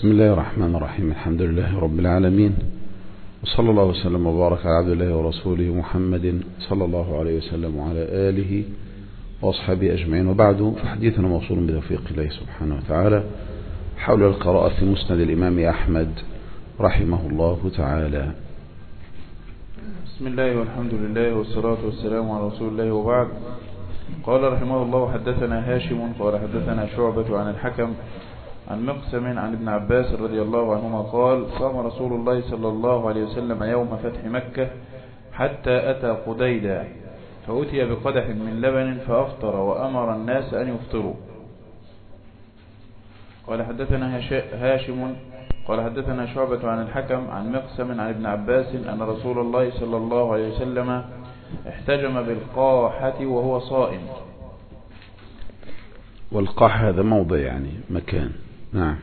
بسم الله الرحمن الرحيم. الحمد لله رب العالمين، وصلى الله وسلم وبارك على عبد الله ورسوله محمد صلى الله عليه وسلم وعلى آله وأصحابه أجمعين، وبعد فحديثنا موصول بتوفيق الله سبحانه وتعالى حول القراءة في مسند الإمام أحمد رحمه الله تعالى. بسم الله والحمد لله والصلاة والسلام على رسول الله، وبعد. قال رحمه الله: حدثنا هاشم قال حدثنا شعبة عن الحكم عن مقسم عن ابن عباس رضي الله عنهما قال: صام رسول الله صلى الله عليه وسلم يوم فتح مكة حتى أتى قديدا، فأتي بقدح من لبن فأفطر وأمر الناس أن يفطروا. قال حدثنا هاشم قال حدثنا شعبة عن الحكم عن مقسم عن ابن عباس أن رسول الله صلى الله عليه وسلم احتجم بالقاحة وهو صائم. والقاحة هذا موضع يعني مكان، نعم،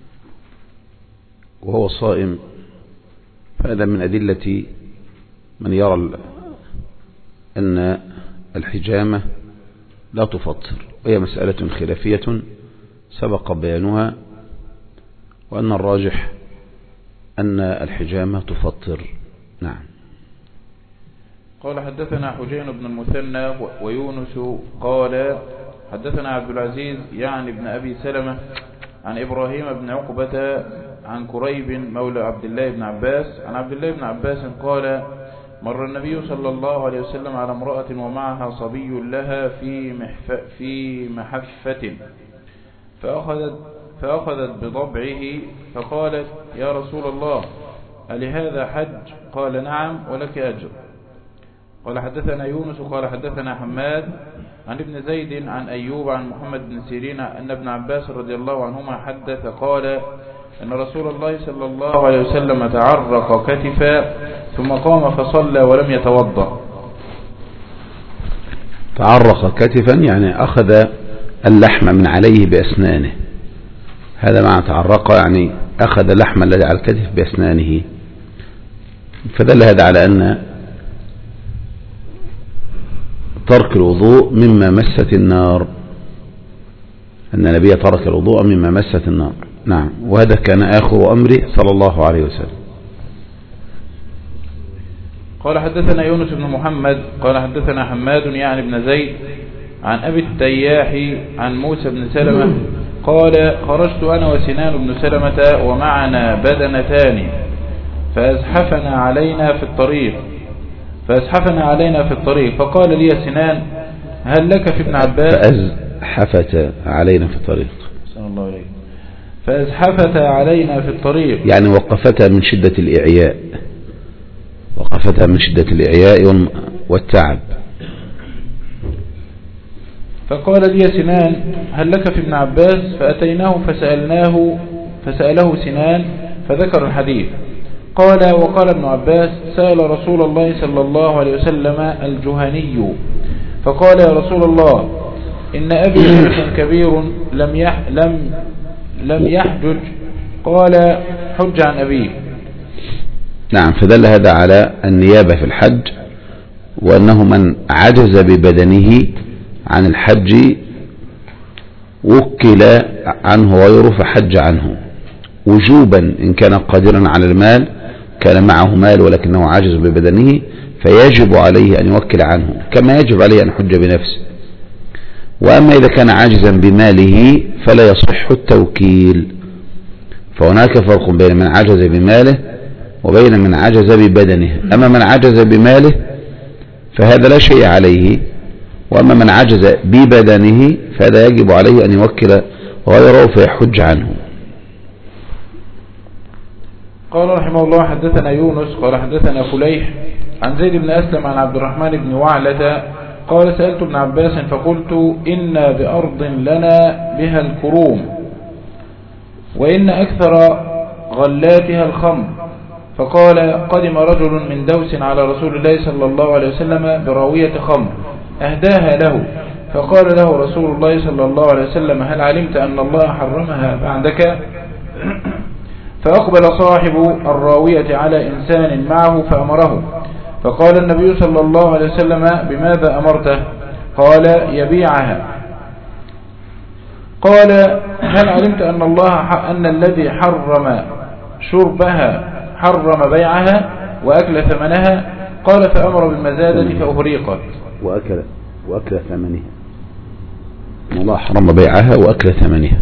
وهو صائم. هذا من أدلة من يرى أن الحجامة لا تفطر، وهي مسألة خلافية سبق بيانها، وأن الراجح أن الحجامة تفطر. نعم. قال حدثنا حجين بن المثنى ويونس قال حدثنا عبد العزيز يعني ابن أبي سلمة عن إبراهيم بن عقبة عن كريب مولى عبد الله بن عباس عن عبد الله بن عباس قال: مر النبي صلى الله عليه وسلم على امرأة ومعها صبي لها في محفة، فأخذت بضبعه فقالت: يا رسول الله، ألهذا حج؟ قال: نعم ولك أجر. قال حدثنا يونس قال حدثنا حماد عن ابن زيد عن أيوب عن محمد بن سيرين أن ابن عباس رضي الله عنهما حدث قال: أن رسول الله صلى الله عليه وسلم تعرق كتفا ثم قام فصلى ولم يتوضأ. تعرق كتفا يعني أخذ اللحم من عليه بأسنانه، هذا معنى تعرق، يعني أخذ اللحم الذي على الكتف بأسنانه. فدل هذا على أن ترك الوضوء مما مست النار، أن النبي ترك الوضوء مما مست النار. نعم، وهذا كان آخر أمره صلى الله عليه وسلم. قال حدثنا يونس بن محمد قال حدثنا حماد يعني بن زيد عن أبي التياح عن موسى بن سلمة قال: خرجت أنا وسنان بن سلمة ومعنا بدنتان فأزحفنا علينا في الطريق فقال لي سنان: هل لك في ابن عباس؟ فأزحفت علينا في الطريق. صلى الله عليه. فأزحفت علينا في الطريق يعني وقفتها من شدة الإعياء والتعب. فقال لي سنان: هل لك في ابن عباس؟ فأتيناه فسأله سنان فذكر الحديث. وقال ابن عباس: سأل رسول الله صلى الله عليه وسلم الجهني فقال: يا رسول الله، إن أبي شيخ كبير لم يحجج. قال: حج عن أبيه. نعم، فدل هذا على النيابة في الحج، وأنه من عجز ببدنه عن الحج وكل عنه غيره فحج عنه وجوبا، إن كان قادرا على المال، كان معه مال ولكنه عاجز ببدنه، فيجب عليه أن يوكل عنه كما يجب عليه أن يحج بنفسه. وأما إذا كان عاجزا بماله فلا يصح التوكيل. فهناك فرق بين من عجز بماله وبين من عجز ببدنه. أما من عجز بماله فهذا لا شيء عليه، وأما من عجز ببدنه فهذا يجب عليه أن يوكل غيره فيحج عنه. قال رحمه الله: حدثنا يونس قال حدثنا فليح عن زيد بن أسلم عن عبد الرحمن بن وعلة قال: سألت ابن عباس فقلت: إنا بأرض لنا بها الكروم، وإن أكثر غلاتها الخمر. فقال: قدم رجل من دوس على رسول الله صلى الله عليه وسلم براوية خمر أهداها له، فقال له رسول الله صلى الله عليه وسلم: هل علمت أن الله حرمها بعدك؟ فأقبل صاحب الراوية على إنسان معه فأمره، فقال النبي صلى الله عليه وسلم: بماذا أمرته؟ قال: يبيعها. قال: هل علمت أن أن الذي حرم شربها حرم بيعها وأكل ثمنها؟ قال فأمر بالمزادة فأهريقت. وأكل ثمنها. أن الله حرم بيعها وأكل ثمنها.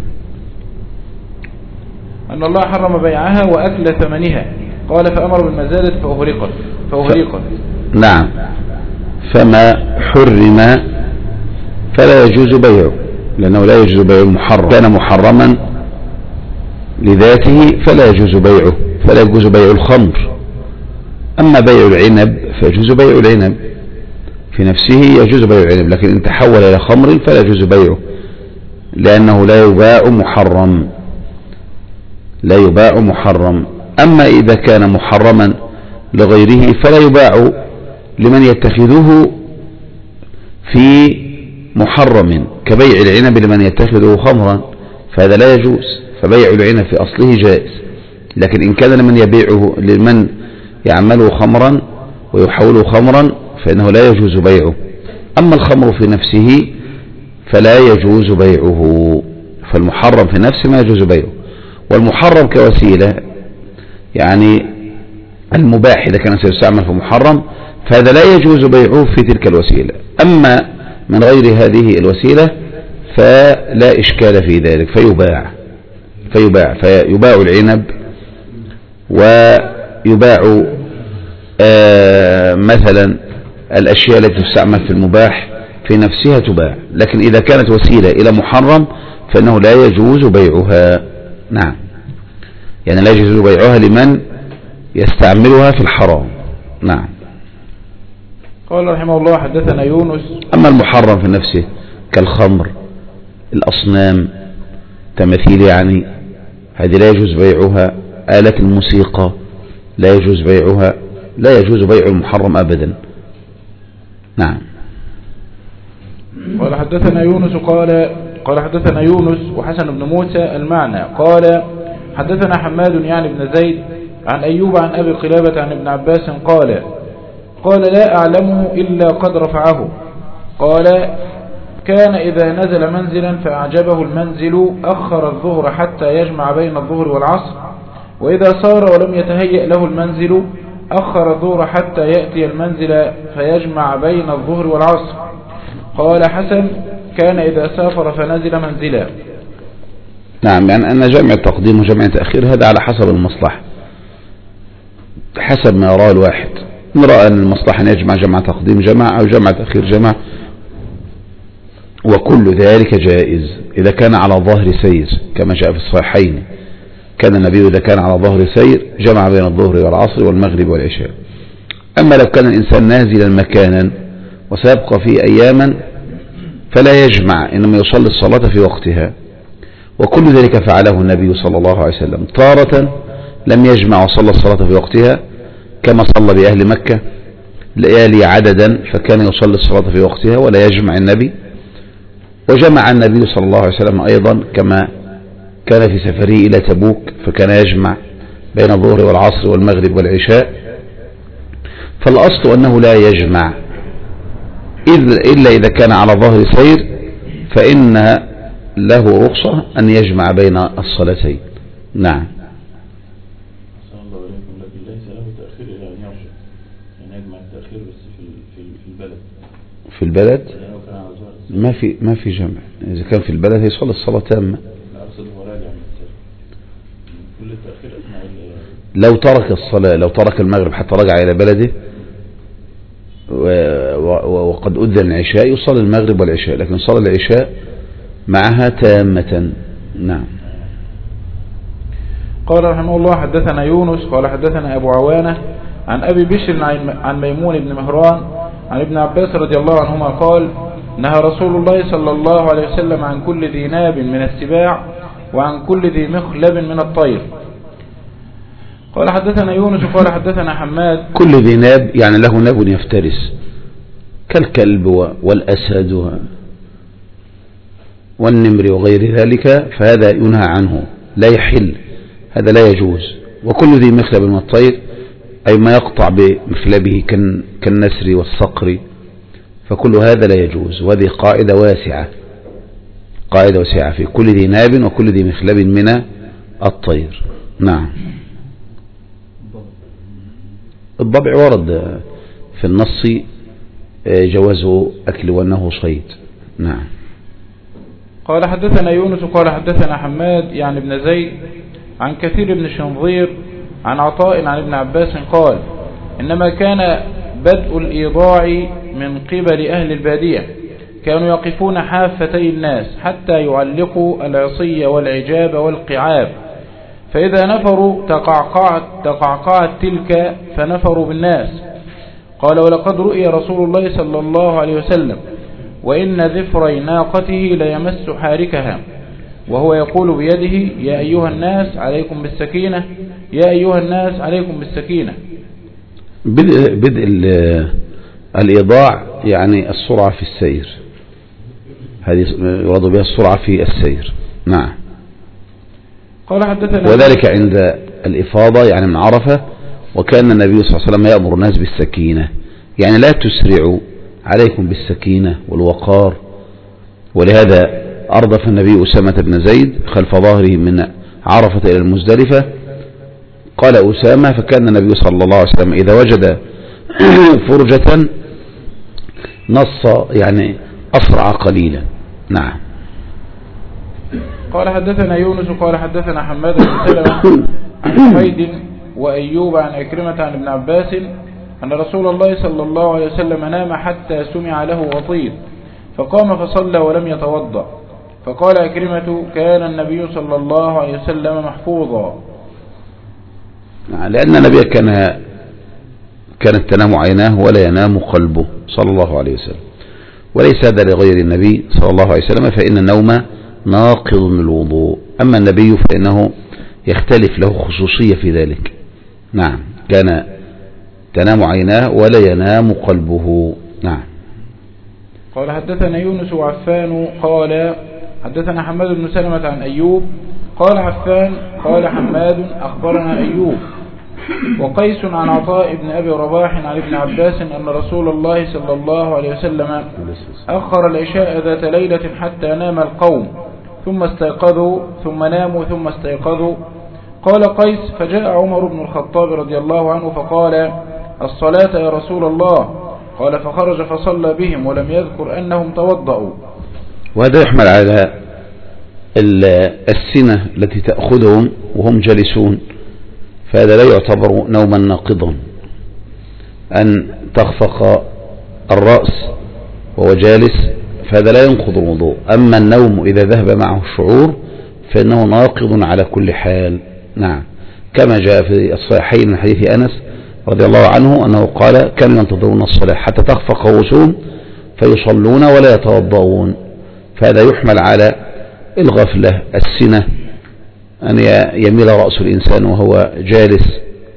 أن الله حرم بيعها وأكل ثمنها. قال فأمر بالمزادة فأهريقت. نعم. فما حرم فلا يجوز بيعه، لأنه لا يجوز بيع المحرم. كان محرما لذاته فلا يجوز بيعه، فلا يجوز بيع الخمر. أما بيع العنب فيجوز بيع العنب في نفسه، يجوز بيع العنب، لكن إن تحول إلى خمر فلا يجوز بيعه، لأنه لا يباع محرم. لا يباع محرم. أما إذا كان محرما لغيره فلا يباع لمن يتخذه في محرم، كبيع العنب لمن يتخذه خمرا، فهذا لا يجوز. فبيع العنب في أصله جائز، لكن إن كان لمن يبيعه لمن يعمله خمرا ويحوله خمرا فإنه لا يجوز بيعه. أما الخمر في نفسه فلا يجوز بيعه، فالمحرم في نفسه ما يجوز بيعه. والمحرم كوسيلة، يعني المباح إذا كان سيستعمل في محرم فهذا لا يجوز بيعه في تلك الوسيلة. أما من غير هذه الوسيلة فلا إشكال في ذلك، فيباع العنب ويباع مثلا الأشياء التي تستعمل في المباح في نفسها تباع، لكن إذا كانت وسيلة إلى محرم فإنه لا يجوز بيعها. نعم، يعني لا يجوز بيعها لمن يستعملها في الحرام. نعم. قال رحمه الله حدثنا يونس. أما المحرم في نفسه كالخمر، الأصنام، تماثيل، يعني هذه لا يجوز بيعها. آلة الموسيقى لا يجوز بيعها، لا يجوز بيع المحرم أبدا. نعم. قال حدثنا يونس قال حدثنا يونس وحسن بن موسى المعنى. قال حدثنا حماد يعني بن زيد عن أيوب عن أبي قلابة عن ابن عباس قال لا أعلمه إلا قد رفعه. قال كان إذا نزل منزلا فأعجبه المنزل أخر الظهر حتى يجمع بين الظهر والعصر، وإذا صار ولم يتهيأ له المنزل أخر الظهر حتى يأتي المنزل فيجمع بين الظهر والعصر. قال حسن كان إذا سافر فنزل منزلا. نعم، يعني أن جمع التقديم وجمع التأخير هذا على حسب المصلحة، حسب ما يراه الواحد. إن رأى أن المصلحة أن يجمع جمع تقديم جمع أو جمع تأخير جمع، وكل ذلك جائز إذا كان على ظهر سير، كما جاء في الصحيحين كان النبي إذا كان على ظهر سير جمع بين الظهر والعصر والمغرب والعشاء. أما لو كان الإنسان نازلا مكانا وسيبقى فيه أياما فلا يجمع، إنما يصلي الصلاة في وقتها. وكل ذلك فعله النبي صلى الله عليه وسلم، تارة لم يجمع وصلى الصلاة في وقتها كما صلى بأهل مكة ليالي عددا، فكان يصلي الصلاة في وقتها ولا يجمع النبي. وجمع النبي صلى الله عليه وسلم أيضا كما كان في سفره إلى تبوك، فكان يجمع بين الظهر والعصر والمغرب والعشاء. فالأصل أنه لا يجمع إلا إذا كان على ظهر سير، فإن له رخصة أن يجمع بين الصلاتين. نعم. لكن ليس له تأخير إلى أن يرجع، يعني يجمع التأخير بس في البلد. في البلد ما في جمع. إذا كان في البلد يصلي الصلاة تامة. كل التأخير لو ترك الصلاة، لو ترك المغرب حتى رجع إلى بلده وقد أذن العشاء يصلي المغرب والعشاء، لكن صلى العشاء معها تامة. نعم. قال رحمه الله حدثنا يونس قال حدثنا أبو عوانة عن أبي بشر عن ميمون بن مهران عن ابن عباس رضي الله عنهما قال نهى رسول الله صلى الله عليه وسلم عن كل ذي ناب من السباع وعن كل ذي مخلب من الطير. قال حدثنا يونس قال حدثنا حماد. كل ذي ناب يعني له ناب يفترس كالكلب والأسد والنمر وغير ذلك، فهذا ينهى عنه، لا يحل، هذا لا يجوز. وكل ذي مخلب من الطير أي ما يقطع بمخلبه كالنسر والصقر، فكل هذا لا يجوز. وهذه قاعدة واسعة، قاعدة وسيعة في كل ذي ناب وكل ذي مخلب من الطير. نعم. الضبع ورد في النص جواز أكل وأنه صيد. نعم. قال حدثنا يونس قال حدثنا حماد يعني ابن زيد عن كثير بن شنظير عن عطاء عن ابن عباس قال إنما كان بدء الإيضاع من قبل أهل البادية، كانوا يقفون حافتي الناس حتى يعلقوا العصي والعجاب والقعاب، فإذا نفروا تقعقعت تلك فنفروا بالناس. قال ولقد رؤي رسول الله صلى الله عليه وسلم وإن ذفري ناقته ليمس حاركها وهو يقول بيده يا أيها الناس عليكم بالسكينة، يا أيها الناس عليكم بالسكينة. بدء الإيضاع يعني السرعة في السير، هذه يراد بها السرعة في السير. نعم. قال حدثنا وذلك عند الإفاضة يعني من عرفة، وكان النبي صلى الله عليه وسلم يأمر الناس بالسكينة، يعني لا تسرعوا عليكم بالسكينة والوقار. ولهذا أردف النبي أسامة بن زيد خلف ظهره من عرفة إلى المزدلفة. قال أسامة فكان النبي صلى الله عليه وسلم إذا وجد فرجة نص يعني أسرع قليلا. نعم. قال حدثنا يونس قال حدثنا حماد بن سلمة عن حميد وأيوب عن أكرمة عن ابن عباس أن رسول الله صلى الله عليه وسلم نام حتى سمع له وطيد فقام فصلى ولم يتوضأ. فقال أكرمة كان النبي صلى الله عليه وسلم محفوظا. لأن النبي كانت تنام عيناه ولا ينام قلبه صلى الله عليه وسلم، وليس هذا لغير النبي صلى الله عليه وسلم، فإن النوم ناقض من الوضوء. أما النبي فإنه يختلف له خصوصية في ذلك. نعم. كان تنام عيناه ولا ينام قلبه. نعم. قال حدثنا يونس وعفان قال حدثنا حماد بن سلمة عن أيوب قال عفان قال حماد أخبرنا أيوب وقيس عن عطاء بن أبي رباح عن ابن عباس أن رسول الله صلى الله عليه وسلم أخر العشاء ذات ليلة حتى نام القوم ثم استيقظوا ثم ناموا ثم استيقظوا. قال قيس فجاء عمر بن الخطاب رضي الله عنه فقال الصلاة يا رسول الله. قال فخرج فصلى بهم ولم يذكر أنهم توضأوا. وهذا يحمل على السنة التي تأخذهم وهم جالسون، فهذا لا يعتبر نوما ناقضا أن تخفق الرأس وهو جالس، فهذا لا ينقض الوضوء. أما النوم إذا ذهب معه الشعور فإنه ناقض على كل حال. نعم. كما جاء في الصحيحين من حديث أنس رضي الله عنه أنه قال كانوا ينتظرون الصلاة حتى تخفق رؤوسهم فيصلون ولا يتوضؤون، فهذا يحمل على الغفلة السنة أن يميل رأس الإنسان وهو جالس.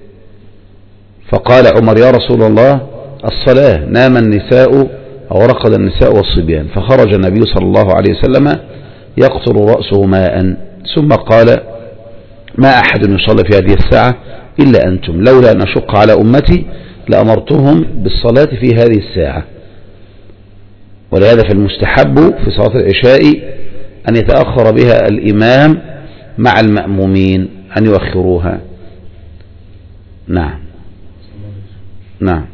فقال عمر يا رسول الله الصلاة، نام النساء أو رقد النساء والصبيان. فخرج النبي صلى الله عليه وسلم يقطر رأسه ماء ثم قال ما أحد يصلي في هذه الساعة إلا أنتم، لولا أن أشق على أمتي لأمرتهم بالصلاة في هذه الساعة. ولهذا فالمستحب في صلاة العشاء أن يتأخر بها الإمام مع المأمومين أن يؤخروها. نعم. نعم.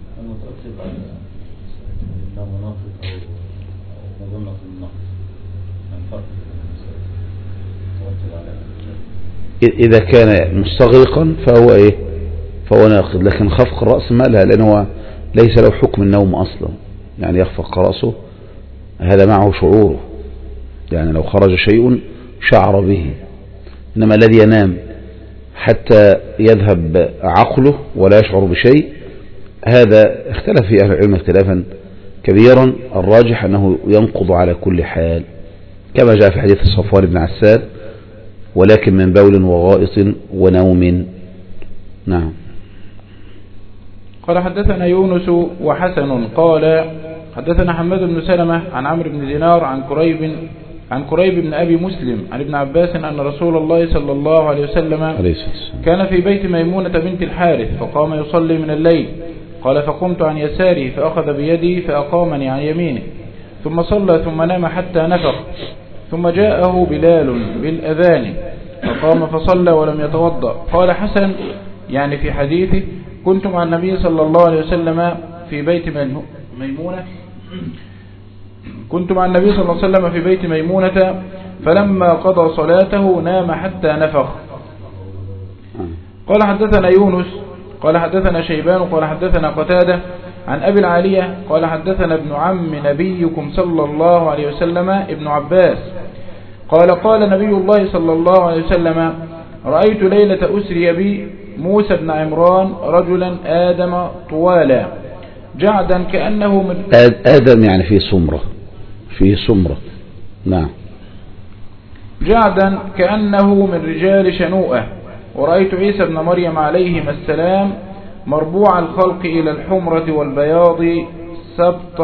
إذا كان مستغرقا فهو فهو ناقض، لكن خفق الرأس ما لها، لأنه ليس له حكم النوم أصلا، يعني يخفق رأسه هذا معه شعوره، يعني لو خرج شيء شعر به. إنما الذي ينام حتى يذهب عقله ولا يشعر بشيء هذا اختلف في أهل العلم اختلافا كبيرا، الراجح أنه ينقض على كل حال كما جاء في حديث صفوان بن عسال ولكن من بول وغائط ونوم. نعم. قال حدثنا يونس وحسن قال حدثنا حماد بن سلمة عن عمرو بن دينار عن كريب بن أبي مسلم عن ابن عباس أن رسول الله صلى الله عليه وسلم كان في بيت ميمونة بنت الحارث فقام يصلي من الليل. قال فقمت عن يساره فأخذ بيدي فأقامني عن يمينه ثم صلى ثم نام حتى نفخ. ثم جاءه بلال بالأذان فقام فصلى ولم يتوضأ. قال حسن يعني في حديثه: كنت مع النبي صلى الله عليه وسلم في بيت ميمونة فلما قضى صلاته نام حتى نفخ. قال حدثنا يونس قال حدثنا شيبان قال حدثنا قتادة عن أبي العالية قال حدثنا ابن عم نبيكم صلى الله عليه وسلم ابن عباس قال نبي الله صلى الله عليه وسلم: رأيت ليلة أسري بي موسى بن عمران رجلا آدم طوالا جعدا كأنه من آدم يعني فيه سمرة. نعم. جعدا كأنه من رجال شنوءة. ورأيت عيسى بن مريم عليهما السلام مربوع الخلق إلى الحمرة والبياض سبط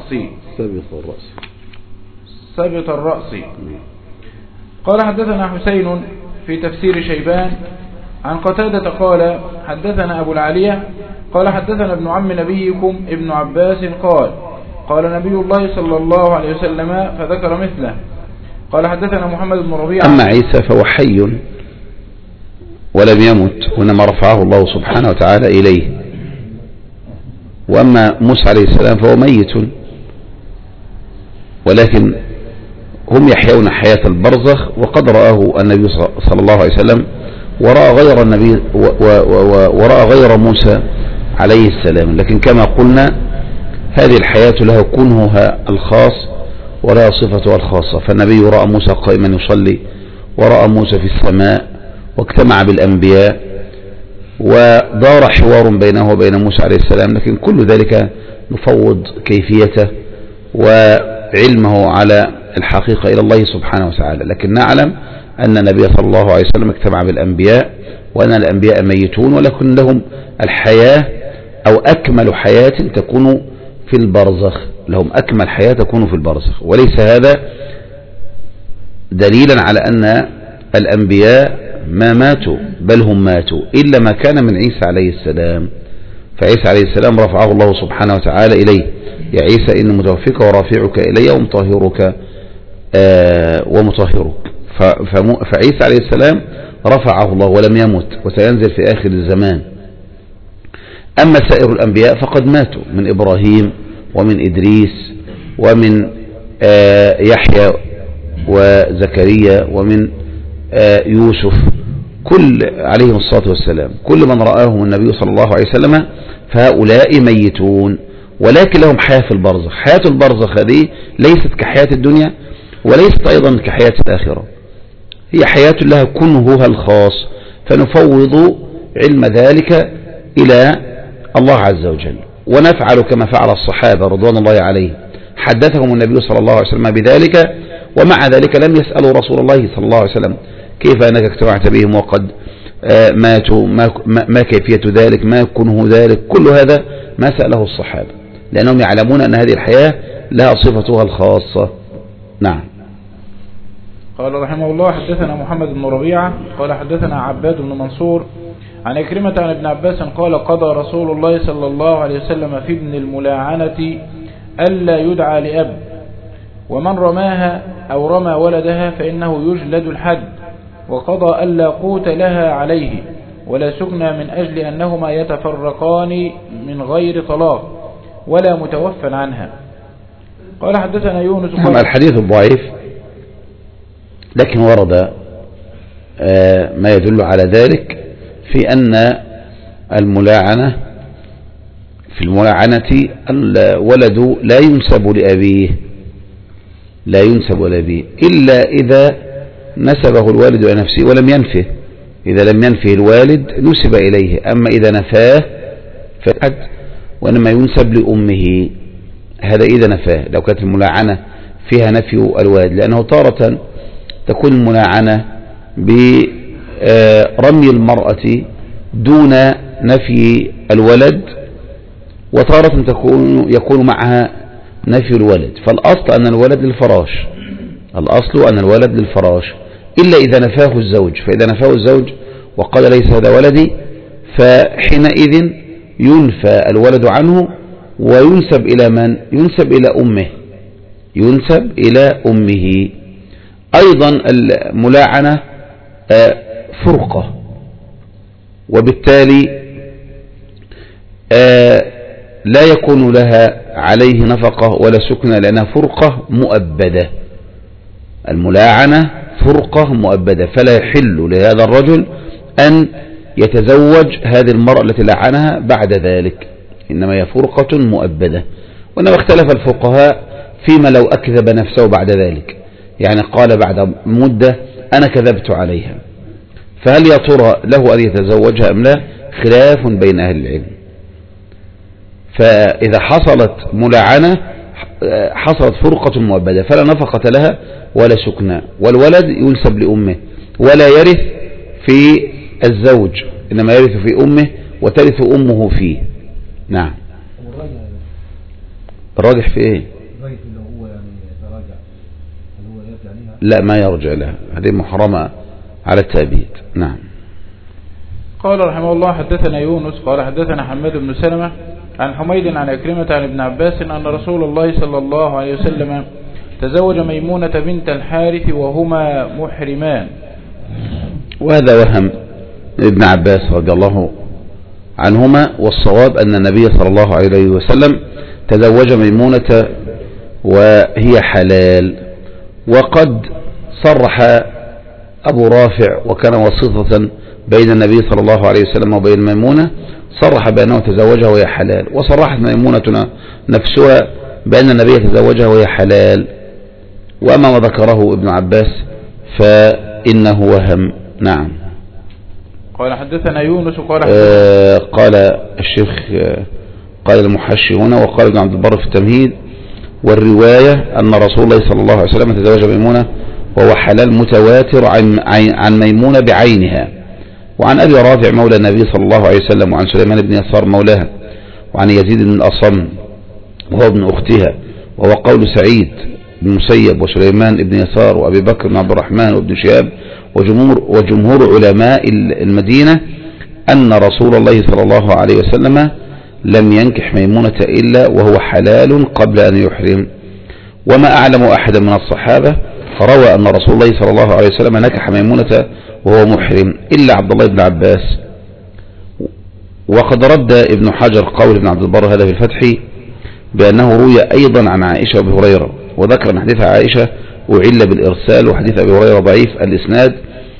الرأس. قال حدثنا حسين في تفسير شيبان عن قتادة قال حدثنا أبو العالية قال حدثنا ابن عم نبيكم ابن عباس قال نبي الله صلى الله عليه وسلم فذكر مثله. قال حدثنا محمد بن ربيعة. أما عيسى فهو حي ولم يمت وإنما رفعه الله سبحانه وتعالى إليه. وأما موسى عليه السلام فهو ميت ولكن هم يحيون حياة البرزخ وقد رآه النبي صلى الله عليه وسلم ورأى غير موسى عليه السلام. لكن كما قلنا هذه الحياة لها كنهها الخاص ولها صفتها الخاصة. فالنبي رأى موسى قائما يصلي ورأى موسى في السماء واجتمع بالأنبياء ودار حوار بينه وبين موسى عليه السلام. لكن كل ذلك نفوض كيفيته وعلمه على الحقيقة إلى الله سبحانه وتعالى. لكن نعلم أن النبي صلى الله عليه وسلم اجتمع بالأنبياء وأن الأنبياء ميتون ولكن لهم الحياة أو أكمل حياة تكون في البرزخ. لهم أكمل حياة تكون في البرزخ. وليس هذا دليلا على أن الأنبياء ما ماتوا بل هم ماتوا إلا ما كان من عيسى عليه السلام. فعيسى عليه السلام رفعه الله سبحانه وتعالى إليه: يا عيسى إن متوفيك ورافعك إلي ومطهرك. فعيسى عليه السلام رفعه الله ولم يمت وسينزل في آخر الزمان. أما سائر الأنبياء فقد ماتوا من إبراهيم ومن إدريس ومن يحيى وزكريا ومن يوسف كل عليهم الصلاة والسلام. كل من رآهم النبي صلى الله عليه وسلم فهؤلاء ميتون ولكن لهم حياة في البرزخ. حياة البرزخ هذه ليست كحياة الدنيا وليست أيضا كحياة الآخرة. هي حياة لها كنهها الخاص فنفوض علم ذلك إلى الله عز وجل ونفعل كما فعل الصحابة رضوان الله عليهم. حدثهم النبي صلى الله عليه وسلم بذلك ومع ذلك لم يسألوا رسول الله صلى الله عليه وسلم: كيف أنك اجتمعت بهم وقد ماتوا؟ ما كيفية ذلك؟ ما كنه ذلك؟ كل هذا ما سأله الصحابة لأنهم يعلمون أن هذه الحياة لها صفتها الخاصة. نعم. قال رحمه الله حدثنا محمد بن ربيعة قال حدثنا عباد بن منصور عن إكرمة عن ابن عباس قال: قضى رسول الله صلى الله عليه وسلم في ابن الملاعنة ألا يدعى لأب، ومن رماها أو رمى ولدها فإنه يجلد الحد، وقضى ألا قوت لها عليه ولا سكنى من أجل أنهما يتفرقان من غير طلاق ولا متوفى عنها. قال حدثنا يونس. الحديث الضعيف لكن ورد ما يدل على ذلك في أن في الملاعنة الولد لا ينسب لأبيه إلا إذا نسبه الوالد إلى نفسه ولم ينفه. إذا لم ينفه الوالد نسب إليه. أما إذا نفاه فقد وإنما ينسب لأمه. هذا إذا نفاه. لو كانت الملاعنة فيها نفي الوالد، لأنه تارة تكون الملاعنة برمي المرأة دون نفي الولد وتارة يكون معها نفي الولد. فالأصل أن الولد للفراش إلا إذا نفاه الزوج. فإذا نفاه الزوج وقال ليس هذا ولدي فحينئذ ينفى الولد عنه وينسب إلى من؟ ينسب إلى أمه. أيضا الملاعنة فرقة، وبالتالي لا يكون لها عليه نفقة ولا سكنة لأنها فرقة مؤبدة. الملاعنة فرقة مؤبدة، فلا يحل لهذا الرجل أن يتزوج هذه المرأة التي لعنها بعد ذلك، إنما هي فرقة مؤبدة. وإنما اختلف الفقهاء فيما لو أكذب نفسه بعد ذلك، يعني قال بعد مدة أنا كذبت عليها، فهل يا ترى له أن يتزوجها أم لا؟ خلاف بين أهل العلم. فإذا حصلت ملاعنة حصلت فرقة مؤبدة فلا نفقة لها ولا سكنى، والولد ينسب لأمه ولا يرث في الزوج، إنما يرث في أمه وترث أمه فيه. نعم. الراجح في إيه؟ لا ما يرجع لها، هذه محرمة على التأبيد. نعم. قال رحمه الله حدثنا يونس قال حدثنا حماد بن سلمة عن حميد عن أكرمة عن ابن عباس أن رسول الله صلى الله عليه وسلم تزوج ميمونة بنت الحارث وهما محرمان. وهذا وهم ابن عباس رضي الله عنهما، والصواب أن النبي صلى الله عليه وسلم تزوج ميمونة وهي حلال. وقد صرح أبو رافع وكان وسيطة بين النبي صلى الله عليه وسلم وبين ميمونة، صرح بأنه تزوجها وهي حلال، وصرحت ميمونة نفسها بأن النبي تزوجها وهي حلال. وأما ما ذكره ابن عباس فإنه وهم. نعم. قال حدثنا يونس قال الشيخ قال المحشي هنا وقال ابن عبد البر في التمهيد والرواية أن رسول الله صلى الله عليه وسلم تزوج ميمونة وهو حلال متواتر عن ميمونة بعينها، وعن أبي رافع مولى النبي صلى الله عليه وسلم، وعن سليمان بن يسار مولاها، وعن يزيد بن الأصم وهو ابن أختها، وهو قول سعيد بن مسيب وسليمان بن يسار وأبي بكر بن عبد الرحمن وابن شهاب وجمهور علماء المدينة أن رسول الله صلى الله عليه وسلم لم ينكح ميمونة إلا وهو حلال قبل أن يحرم. وما أعلم أحدا من الصحابة روى أن رسول الله صلى الله عليه وسلم نكح ميمونة وهو محرم إلا عبد الله بن عباس. وقد رد ابن حجر قول ابن عبد البر هذا في الفتح بأنه روي أيضا عن عائشة وابي هريرة، وذكر أن حديث عائشة أعل بالإرسال، وحديث أبي هريرة ضعيف الإسناد،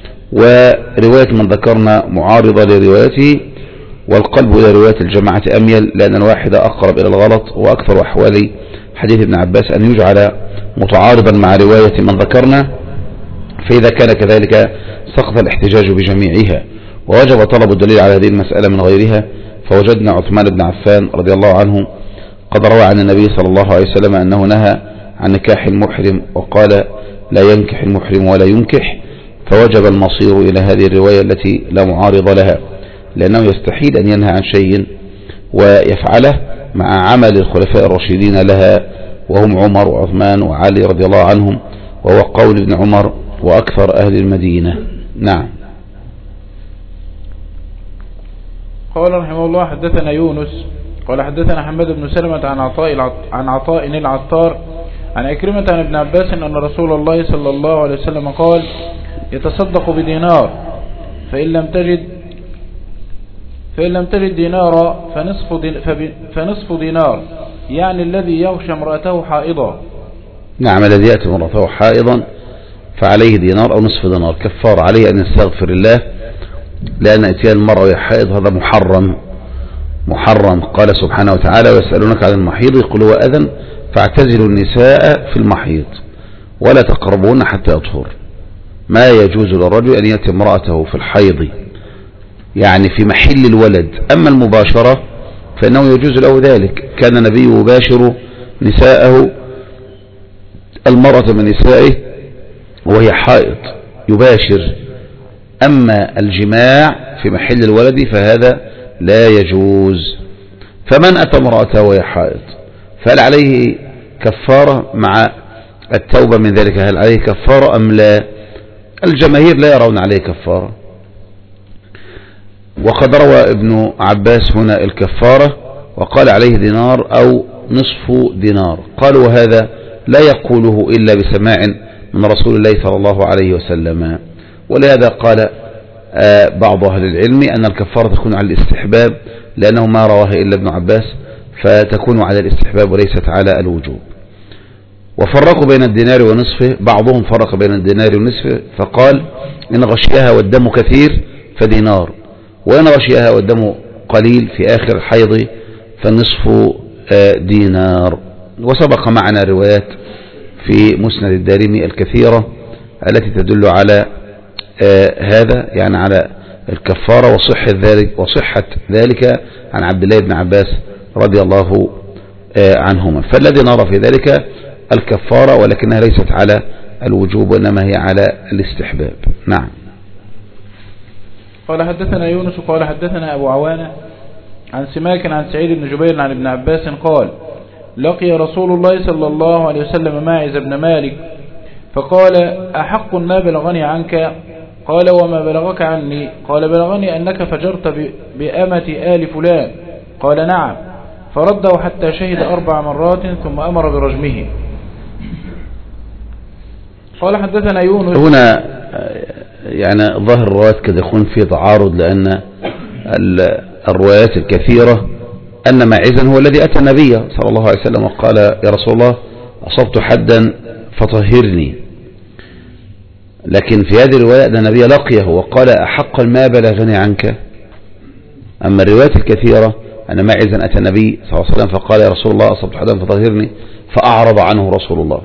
ورواية من ذكرنا معارضة لروايته، والقلب إلى رواية الجماعة أميل، لأن الواحد أقرب إلى الغلط، وأكثر أحوال حديث ابن عباس أن يجعل متعارضا مع رواية من ذكرنا، فإذا كان كذلك سقط الاحتجاج بجميعها، ووجب طلب الدليل على هذه المسألة من غيرها. فوجدنا عثمان بن عفان رضي الله عنه قد روى عن النبي صلى الله عليه وسلم أنه نهى عن نكاح المحرم، وقال لا ينكح المحرم ولا ينكح، فوجب المصير إلى هذه الرواية التي لا معارض لها، لأنه يستحيل أن ينهى عن شيء ويفعله مع عمل الخلفاء الراشدين لها، وهم عمر وعثمان وعلي رضي الله عنهم، وهو قول ابن عمر وأكثر أهل المدينة. نعم. قال رحمه الله حدثنا يونس قال حدثنا حماد بن سلمة عن عطاء العطار عن أكرمة عن ابن عباس أن رسول الله صلى الله عليه وسلم قال يتصدق بدينار فإن لم تجد دينارا فنصف دينار، يعني الذي يغشى امرأته حائضا. نعم، الذي يأتي امرأته حائضا فعليه دينار أو نصف دينار كفار، عليه أن يستغفر الله، لأن اتيان المرأة وهي حائض هذا محرم. قال سبحانه وتعالى ويسألونك عن المحيض قل هو أذن فاعتزلوا النساء في المحيض ولا تقربون حتى يطهر. ما يجوز للرجل أن يأتي امرأته في الحيض يعني في محل الولد، أما المباشرة فإنه يجوز له ذلك. كان النبي يباشر نساءه، المرأة من نسائه وهي حائض يباشر، أما الجماع في محل الولد فهذا لا يجوز. فمن أتى امرأته وهي حائض فهل عليه كفارة مع التوبة من ذلك؟ هل عليه كفارة أم لا؟ الجماهير لا يرون عليه كفارة، وقد روى ابن عباس هنا الكفارة وقال عليه دينار أو نصف دينار. قالوا هذا لا يقوله إلا بسماع من رسول الله صلى الله عليه وسلم. ولهذا قال بعض أهل العلم أن الكفارة تكون على الاستحباب، لأنه ما رواه إلا ابن عباس، فتكون على الاستحباب وليست على الوجوب. وفرقوا بين الدينار ونصفه، بعضهم فرق بين الدينار ونصفه فقال إن غشيها والدم كثير فدينار، وإن غشيها والدم قليل في آخر الحيض فالنصف دينار. وسبق معنا روايات في مسند الدارمي الكثيرة التي تدل على هذا، يعني على الكفارة وصحة ذلك عن عبد الله بن عباس رضي الله عنهما. فالذي نرى في ذلك الكفارة، ولكنها ليست على الوجوب وإنما هي على الاستحباب. نعم. قال حدثنا يونس قال حدثنا أبو عوانة عن سماك عن سعيد بن جبير عن ابن عباس قال لقي رسول الله صلى الله عليه وسلم ماعز بن مالك فقال أحق ما بلغني عنك؟ قال وما بلغك عني؟ قال بلغني أنك فجرت بأمة آل فلان. قال نعم. فرده حتى شهد 4 مرات ثم أمر برجمه. قال حدثنا يونس. هنا يعني ظاهر الروايات قد يكون في تعارض، لأن الروايات الكثيرة أن ماعزا هو الذي أتى النبي صلى الله عليه وسلم وقال يا رسول الله أصبت حدا فطهرني، لكن في هذه الرواية أن النبي لقيه وقال أحق ما بلغني عنك. أما الروايات الكثيرة أن ماعزا أتى النبي صلى الله عليه وسلم فقال يا رسول الله أصبت حدا فطهرني فأعرض عنه رسول الله،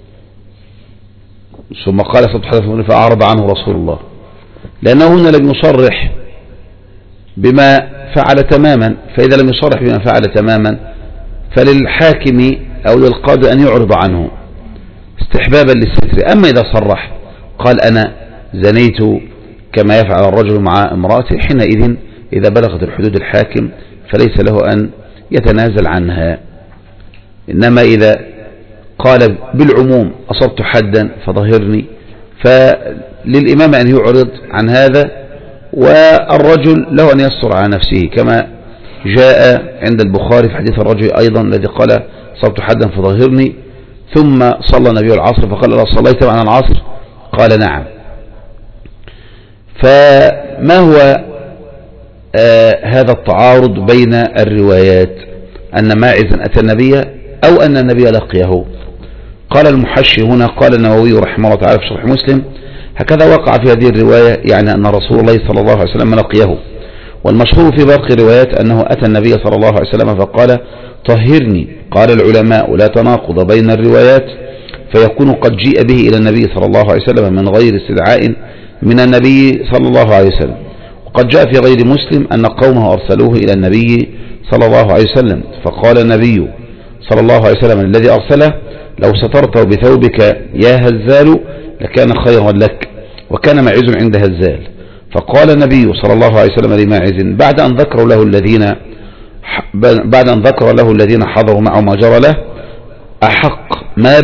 ثم قال أصبت حدا فطهرني فأعرض عنه رسول الله، لأنه هنا لم يصرح بما فعل تماما. فإذا لم يصرح بما فعل تماما فللحاكم أو للقاضي أن يعرض عنه استحبابا للستر. أما إذا صرح قال أنا زنيت كما يفعل الرجل مع امرأته، حينئذ إذا بلغت الحدود الحاكم فليس له أن يتنازل عنها. إنما إذا قال بالعموم أصبت حدا فظهرني، فللإمام أن يعرض عن هذا، والرجل له أن يستر على نفسه، كما جاء عند البخاري في حديث الرجل أيضا الذي قال أصبت حدا فظهرني، ثم صلى النبي العصر فقال لا صليت معنا العصر؟ قال نعم. فما هو هذا التعارض بين الروايات؟ أن ماعزا أتى النبي أو أن النبي لقيه. قال المحشي هنا قال النووي رحمه الله تعالى في شرح مسلم هكذا وقع في هذه الرواية، يعني أن رسول الله صلى الله عليه وسلم لقيه. والمشهور في باقي الروايات أنه أتى النبي صلى الله عليه وسلم فقال طهرني. قال العلماء لا تناقض بين الروايات، فيكون قد جيء به إلى النبي صلى الله عليه وسلم من غير استدعاء من النبي صلى الله عليه وسلم. وقد جاء في غير مسلم أن قومه أرسلوه إلى النبي صلى الله عليه وسلم فقال النبي صلى الله عليه وسلم الذي أرسله لو سترته بثوبك يا هزال لكان خيرا لك، وكان ماعز عند هزال. فقال النبي صلى الله عليه وسلم لماعز بعد أن ذكر له الذين حضروا معه ما جرى له أحق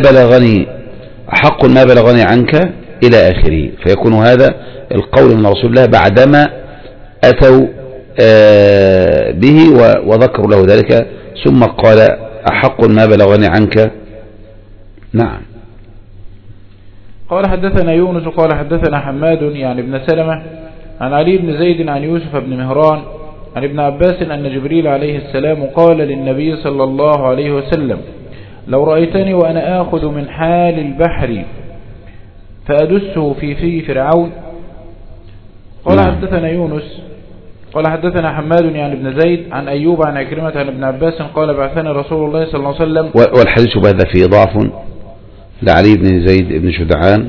ما بلغني عنك إلى آخره. فيكون هذا القول من رسول الله بعدما أتوا به وذكروا له ذلك، ثم قال أحق ما بلغني عنك. نعم. قال حدثنا يونس قال حدثنا حماد يعني ابن سلمة عن علي بن زيد عن يوسف بن مهران عن ابن عباس أن جبريل عليه السلام قال للنبي صلى الله عليه وسلم لو رأيتني وأنا آخذ من حال البحر فأدسه في فرعون. قال حدثنا يونس قال حدثنا حماد يعني ابن زيد عن أيوب عن عكرمة عن ابن عباس قال بعثنا رسول الله صلى الله عليه وسلم. والحديث بهذا فيه ضعف لعلي بن زيد بن شدعان،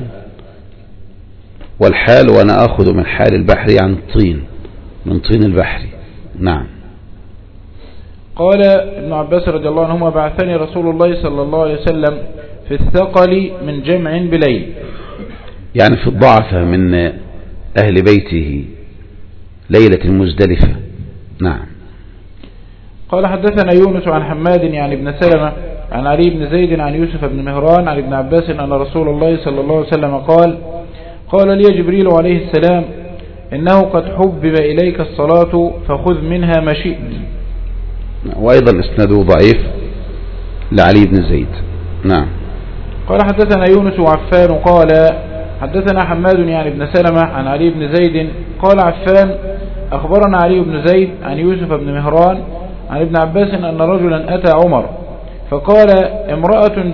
والحال وأنا أخذ من حال البحر عن طين، من طين البحر. نعم. قال ابن عباس رضي الله عنهما بعثني رسول الله صلى الله عليه وسلم في الثقل من جمع بليل، يعني في الضعفة من أهل بيته ليلة مزدلفة. نعم. قال حدثنا يونس عن حماد يعني ابن سلمة عن علي بن زيد عن يوسف بن مهران عن ابن عباس أن رسول الله صلى الله عليه وسلم قال لي جبريل عليه السلام إنه قد حبب إليك الصلاة فخذ منها ما شئت. وأيضا اسناده ضعيف لعلي بن زيد. نعم. قال حدثنا يونس وعفان قال حدثنا حماد يعني بن سلمة عن علي بن زيد قال عفان أخبرنا علي بن زيد عن يوسف بن مهران عن ابن عباس أن رجلا أتى عمر فقال امرأة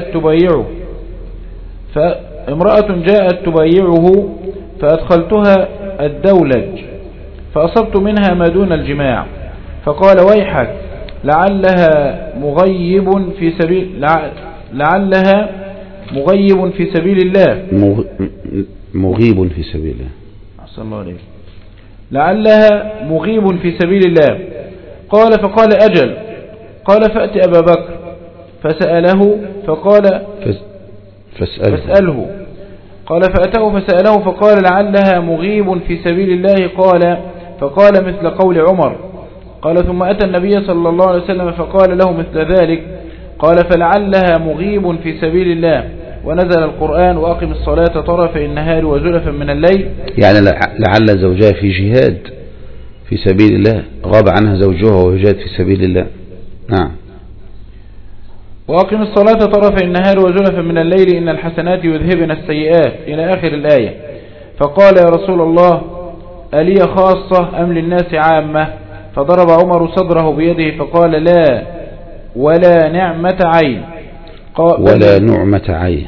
جاءت تبايعه فأدخلتها الدولج فأصبت منها ما دون الجماع فقال ويحك لعلها مغيب في سبيل الله مغيب في سبيل الله أحسن الله عليك لعلها مغيب في سبيل الله قال فقال أجل قال فأتي أبا بكر فسأله فقال فاسأله قال فأتاه فسأله فقال لعلها مغيب في سبيل الله فقال مثل قول عمر قال ثم أتى النبي صلى الله عليه وسلم فقال له مثل ذلك قال فلعلها مغيب في سبيل الله ونزل القرآن وأقم الصلاة طرفي النهار وزلفا من الليل يعني لعل زوجها في جهاد في سبيل الله غاب عنها زوجها وهو جهاد في سبيل الله. نعم. وأقم الصلاة طرفي النهار وزلفا من الليل إن الحسنات يذهبن السيئات إلى آخر الآية فقال يا رسول الله ألي خاصة أم للناس عامة فضرب عمر صدره بيده فقال لا ولا نعمة عين ولا نعمة عين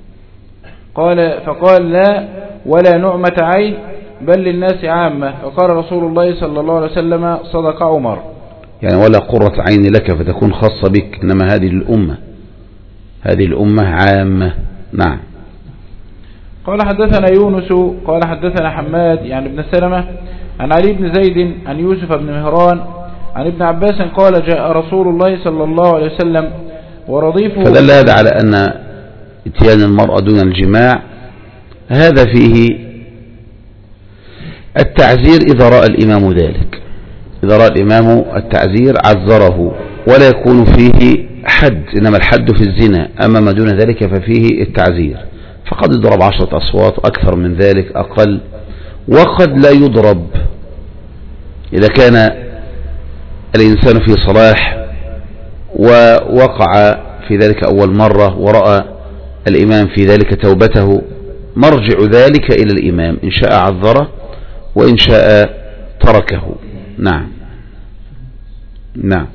فقال لا ولا نعمة عين بل للناس عامة فقال رسول الله صلى الله عليه وسلم صدق عمر يعني ولا قرة عين لك فتكون خاصة بك إنما هذه الأمة عامة. نعم. قال حدثنا يونس قال حدثنا حماد يعني ابن سلمة عن علي بن زيد عن يوسف بن مهران عن ابن عباس قال جاء رسول الله صلى الله عليه وسلم ورضيفه فدل هذا على أن اتيان المرأة دون الجماع هذا فيه التعزير إذا رأى الإمام ذلك. إذا رأى الإمام التعزير عذره ولا يكون فيه حد إنما الحد في الزنا أما ما دون ذلك ففيه التعزير فقد يضرب 10 أصوات أكثر من ذلك أقل وقد لا يضرب إذا كان الإنسان في صلاح ووقع في ذلك أول مرة ورأى الإمام في ذلك توبته مرجع ذلك إلى الإمام إن شاء عذره وإن شاء تركه. نعم. نعم.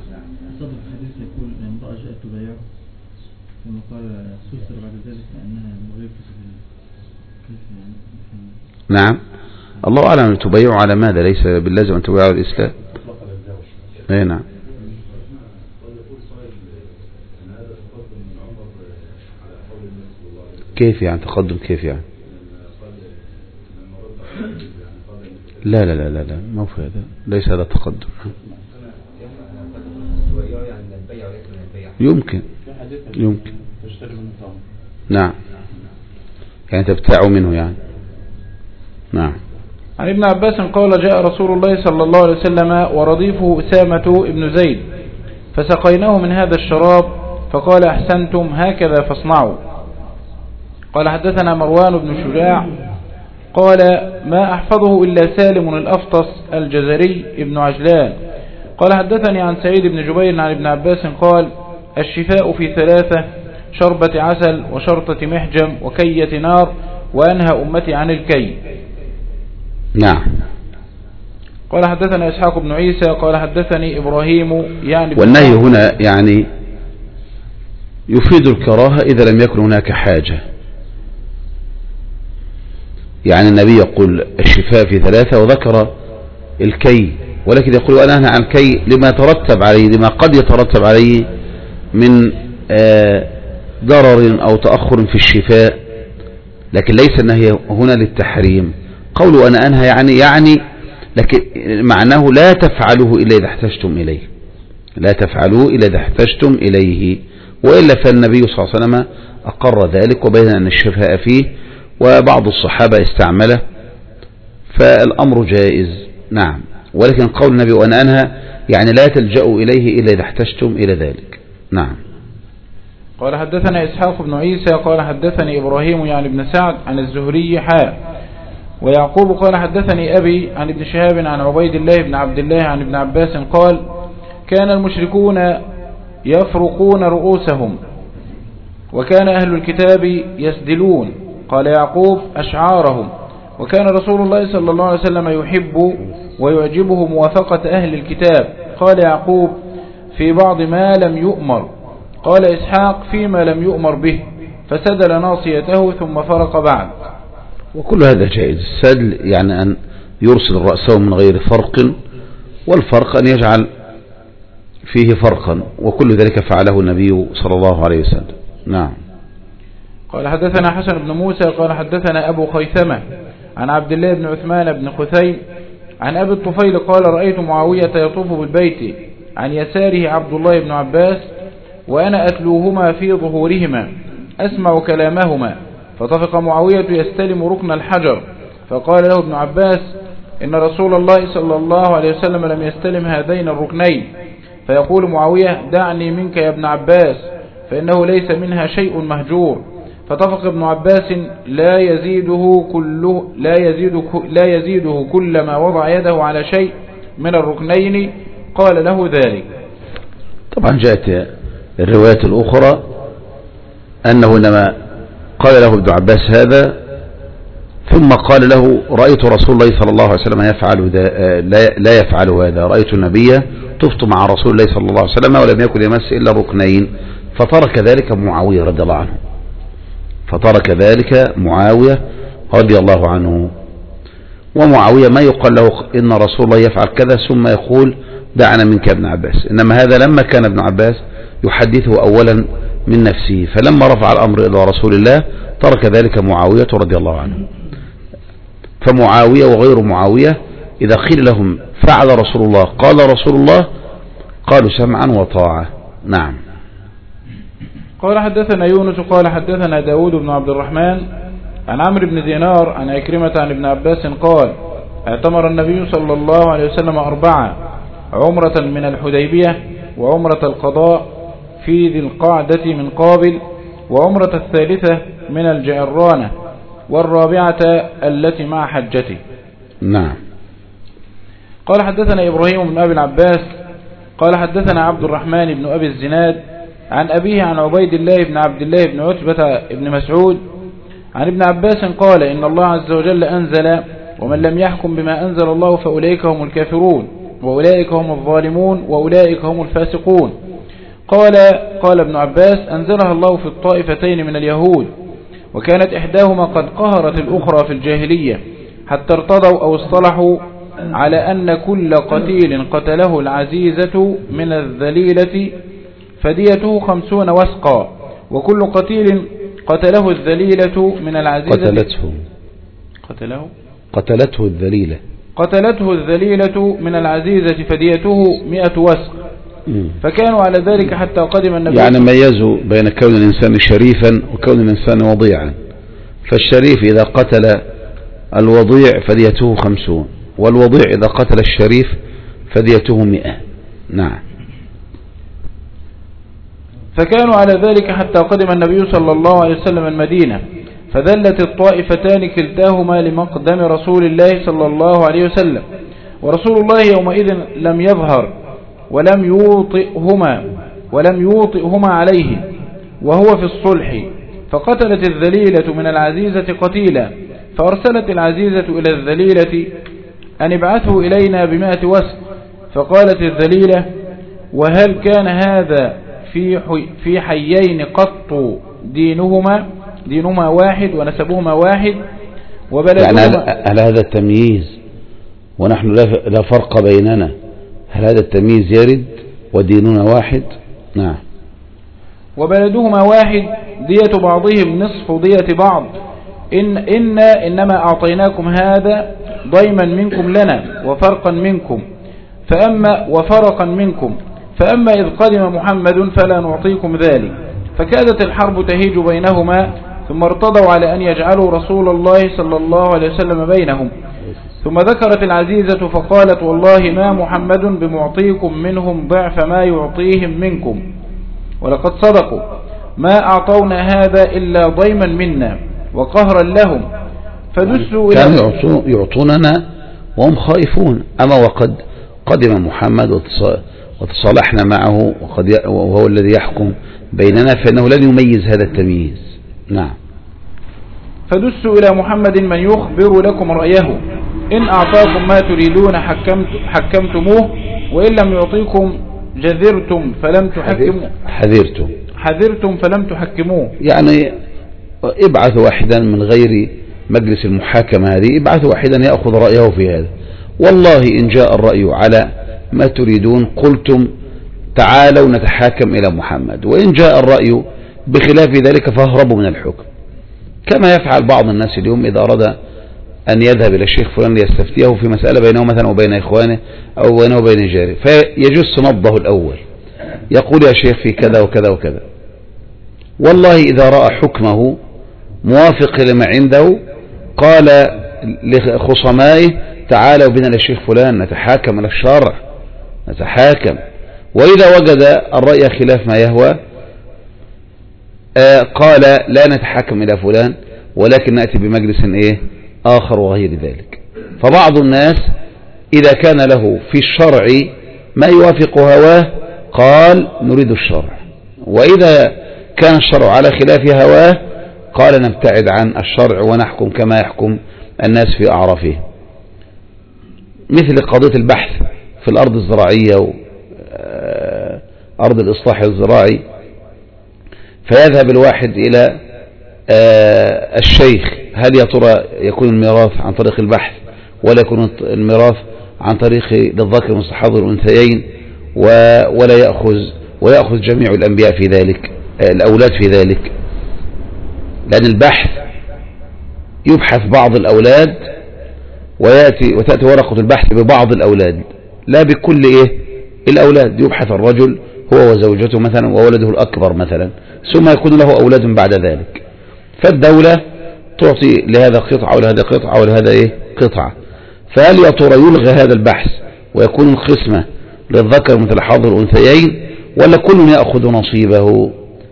نعم. الله أعلم تبايعوا على ماذا ليس باللازم أن تبايعوا على الإسلام. أي نعم. كيف يعني تقدم كيف يعني لا لا لا لا لا ما في هذا ليس هذا تقدم يمكن نعم يعني تبتاع منه يعني. نعم. عن ابن عباس قال جاء رسول الله صلى الله عليه وسلم ورضيفه أسامة ابن زيد فسقيناه من هذا الشراب فقال أحسنتم هكذا فاصنعوا. قال حدثنا مروان بن شجاع قال ما أحفظه إلا سالم الأفطس الجزري ابن عجلان قال حدثني عن سعيد بن جبير عن ابن عباس قال الشفاء في 3 شربة عسل وشرطة محجم وكية نار وأنهى أمتي عن الكي. نعم. قال حدثنا إسحاق بن عيسى قال حدثني إبراهيم يعني والنهي هنا يعني يفيد الكراهة إذا لم يكن هناك حاجة يعني النبي يقول الشفاء في 3 وذكر الكي ولكن يقول أنا أنهى عن الكي لما ترتب عليه لما قد يترتب عليه من ضرر أو تأخر في الشفاء لكن ليس النهي هنا للتحريم. قوله أنا أنهى يعني لكن معناه لا تفعله إلا إذا احتجتم إليه لا تفعلوه إلا إذا احتجتم إليه وإلا فالنبي صلى الله عليه وسلم أقر ذلك وبين أن الشفاء فيه وبعض الصحابة استعمله فالأمر جائز. نعم. ولكن قول النبي وأنا أنهى يعني لا تلجأوا إليه إلا إذا احتجتم إلى ذلك. نعم. قال حدثنا إسحاق بن عيسى قال حدثني إبراهيم يعني بن سعد عن الزهري ويعقوب قال حدثني أبي عن ابن شهاب عن عبيد الله بن عبد الله عن ابن عباس قال كان المشركون يفرقون رؤوسهم وكان أهل الكتاب يسدلون. قال يعقوب أشعارهم. وكان رسول الله صلى الله عليه وسلم يحب ويعجبه موافقة أهل الكتاب. قال يعقوب في بعض ما لم يؤمر. قال إسحاق فيما لم يؤمر به، فسدل ناصيته ثم فرق بعد. وكل هذا جائز. السدل يعني أن يرسل رأسه من غير فرق، والفرق أن يجعل فيه فرقا، وكل ذلك فعله النبي صلى الله عليه وسلم. نعم. قال حدثنا حسن بن موسى قال حدثنا أبو خيثمة عن عبد الله بن عثمان بن خثيم عن أبي الطفيل قال رأيت معاوية يطوف بالبيت عن يساره عبد الله بن عباس وأنا أتلوهما في ظهورهما أسمع كلامهما، فطفق معاوية يستلم ركن الحجر، فقال له ابن عباس إن رسول الله صلى الله عليه وسلم لم يستلم هذين الركنين، فيقول معاوية دعني منك يا ابن عباس فإنه ليس منها شيء مهجور. فطفق ابن عباس لا يزيده كلما وضع يده على شيء من الركنين قال له ذلك. طبعا جاءت الروايات الأخرى أنه لما قال له ابن عباس هذا ثم قال له رأيت رسول الله صلى الله عليه وسلم يفعل لا يفعل هذا، رأيت النبي طفت مع رسول الله صلى الله عليه وسلم ولم يكن يمس إلا ركنين، فترك ذلك معاوية رضي الله عنه، ومعاوية ما يقال له إن رسول الله يفعل كذا ثم يقول دعنا منك ابن عباس، إنما هذا لما كان ابن عباس يحدثه أولا من نفسه، فلما رفع الأمر إلى رسول الله ترك ذلك معاوية رضي الله عنه. فمعاوية وغير معاوية إذا قيل لهم فعل رسول الله قال رسول الله قالوا سمعا وطاعة. نعم. قال حدثنا يونس قال حدثنا داود بن عبد الرحمن عن عمرو بن دينار عن عكرمة عن ابن عباس قال اعتمر النبي صلى الله عليه وسلم 4 عمرة من الحديبية وعمرة القضاء في ذي القعدة من قابل وعمرة الثالثة من الجعرانة والرابعة التي مع حجته. نعم. قال حدثنا إبراهيم بن أبي العباس قال حدثنا عبد الرحمن بن أبي الزناد عن أبيه عن عبيد الله بن عبد الله بن عتبة بن مسعود عن ابن عباس قال إن الله عز وجل أنزل ومن لم يحكم بما أنزل الله فأولئك هم الكافرون وأولئك هم الظالمون وأولئك هم الفاسقون. قال ابن عباس أنزلها الله في الطائفتين من اليهود، وكانت إحداهما قد قهرت الأخرى في الجاهلية حتى ارتضوا أو اصطلحوا على أن كل قتيل قتله العزيزة من الذليلة فديته 50 وسقا، وكل قتيل قتله الذليلة من العزيزة قتلته الذليلة من العزيزة فديته 100 وسق. فكانوا على ذلك حتى قدم النبي، يعني ميزوا بين كون الإنسان شريفا وكون الإنسان وضيعا، فالشريف إذا قتل الوضيع فديته 50، والوضيع إذا قتل الشريف فديته 100. نعم. فكانوا على ذلك حتى قدم النبي صلى الله عليه وسلم المدينة، فذلت الطائفتان كلتاهما لمقدم رسول الله صلى الله عليه وسلم، ورسول الله يومئذ لم يظهر ولم يوطئهما عليه وهو في الصلح، فقتلت الذليلة من العزيزة قتيلا، فأرسلت العزيزة إلى الذليلة أن ابعثه إلينا ب100 وسق، فقالت الذليلة وهل كان هذا في حيين قط دينهما واحد ونسبهما واحد يعني هل هذا التمييز ونحن لا فرق بيننا، هل هذا التمييز يرد وديننا واحد؟ نعم. وبلدهما واحد دية بعضهم نصف دية بعض، إنما أعطيناكم هذا ضيما منكم لنا وفرقا منكم فأما إذ قدم محمد فلا نعطيكم ذلك. فكادت الحرب تهيج بينهما، ثم ارتضوا على أن يجعلوا رسول الله صلى الله عليه وسلم بينهم. ثم ذكرت العزيزة فقالت والله ما محمد بمعطيكم منهم ضعف ما يعطيهم منكم، ولقد صدقوا ما أعطونا هذا إلا ضيما منا وقهرا لهم، فدسوا كانوا يعطوننا وهم خائفون، أما وقد قدم محمد وتصالحنا معه وهو الذي يحكم بيننا، فإنه لن يميز هذا التمييز. نعم. فدسوا إلى محمد من يخبر لكم رأيه، إن أعطاكم ما تريدون حكمتموه، وإن لم يعطيكم جذرتم فلم تحكموا، حذرتم فلم تحكموه. يعني ابعث واحدا من غير مجلس المحاكمة هذه، ابعث واحدا يأخذ رأيه في هذا. والله إن جاء الرأي على ما تريدون قلتم تعالوا نتحاكم إلى محمد، وإن جاء الرأي بخلاف ذلك فاهربوا من الحكم، كما يفعل بعض الناس اليوم إذا أراد أن يذهب إلى الشيخ فلان ليستفتيه في مسألة بينه مثلا وبين إخوانه أو بينه وبين جاره، فيجس نبضه الأول يقول يا شيخ في كذا وكذا وكذا. والله إذا رأى حكمه موافق لما عنده قال لخصمائه تعالوا بنا للشيخ فلان نتحاكم إلى الشرع نتحاكم، وإذا وجد الرأي خلاف ما يهوى قال لا نتحاكم إلى فلان ولكن نأتي بمجلس آخر وغير ذلك. فبعض الناس إذا كان له في الشرع ما يوافق هواه قال نريد الشرع، وإذا كان الشرع على خلاف هواه قال نبتعد عن الشرع ونحكم كما يحكم الناس في أعرافهم. مثل قضية البحث في الأرض الزراعية وأرض الإصلاح الزراعي، فيذهب الواحد إلى الشيخ، هل يا ترى يكون الميراث عن طريق البحث ولا يكون الميراث عن طريق للذكر مثل حظ الأنثيين، ويأخذ جميع الأنبياء في ذلك الأولاد في ذلك، لأن البحث يبحث بعض الأولاد وتأتي ورقة البحث ببعض الأولاد لا بكل الأولاد، يبحث الرجل هو وزوجته مثلا وولده الأكبر مثلا، ثم يكون له أولاد بعد ذلك، فالدولة تعطي لهذا قطعة ولهذا قطعة ولهذا قطعة. فهل يا ترى يلغى هذا البحث ويكون القسمة للذكر مثل حظ الأنثيين ولا كل يأخذ نصيبه؟